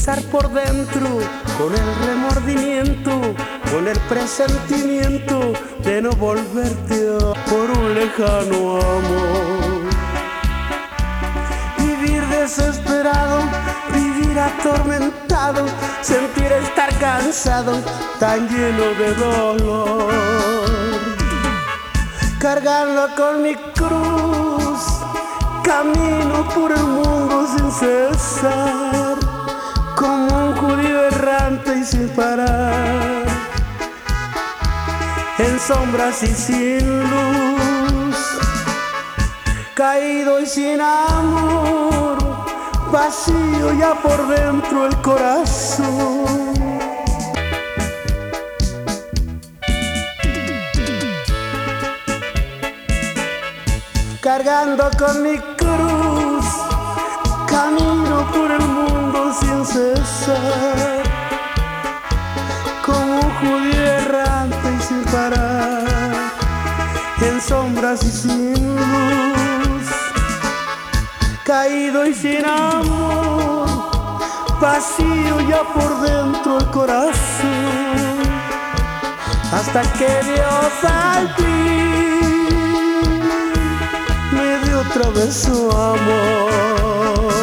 estar por dentro con el remordimiento, con el presentimiento de no volverte por un lejano amor. Vivir desesperado, vivir atormentado, sentir estar cansado, tan lleno de dolor. Cargando con mi cruz, camino por el mundo sin cesar, como un judío errante y sin parar, en sombras y sin luz, caído y sin amor, vacío ya por dentro el corazón. Cargando con mi cruz, camino por el mundo sin cesar, como un judío errante y sin parar, en sombras y sin luz, caído y sin amor, vacío ya por dentro el corazón, hasta que Dios al fin me dio otra vez su amor.